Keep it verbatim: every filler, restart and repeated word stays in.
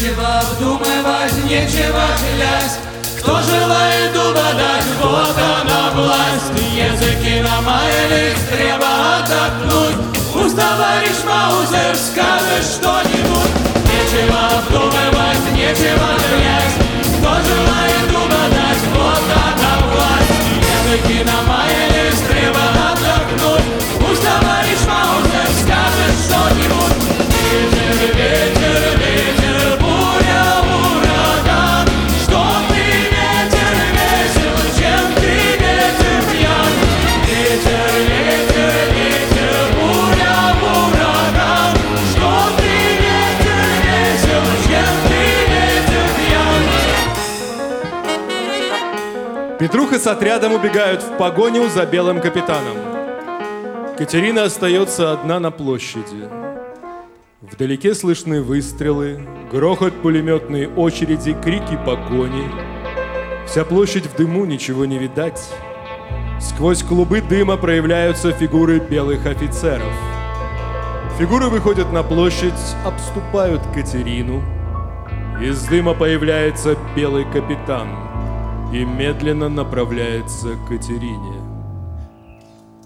Нечего вдумывать, нечего клясть. Кто желает угадать, вот она власть. Языки намаялись, треба отдохнуть. Пусть товарищ Маузер скажет что-нибудь. Нечего вдумывать, нечего клясть. Кто желает угадать, вот она власть. Языки намаялись, треба отдохнуть. Пусть товарищ Маузер скажет что-нибудь. Ветер, ветер, ветер, буря, ураган. Что ты, ветер, весел, чем ты, ветер, пьян? Ветер, ветер, ветер, буря, ураган. Что ты, ветер, весел, чем ты, ветер, пьян? Петруха с отрядом убегают в погоню за белым капитаном. Катерина остается одна на площади. Вдалеке слышны выстрелы, грохот пулеметной очереди, крики погони. Вся площадь в дыму, ничего не видать. Сквозь клубы дыма проявляются фигуры белых офицеров. Фигуры выходят на площадь, обступают Катерину. Из дыма появляется белый капитан и медленно направляется к Катерине.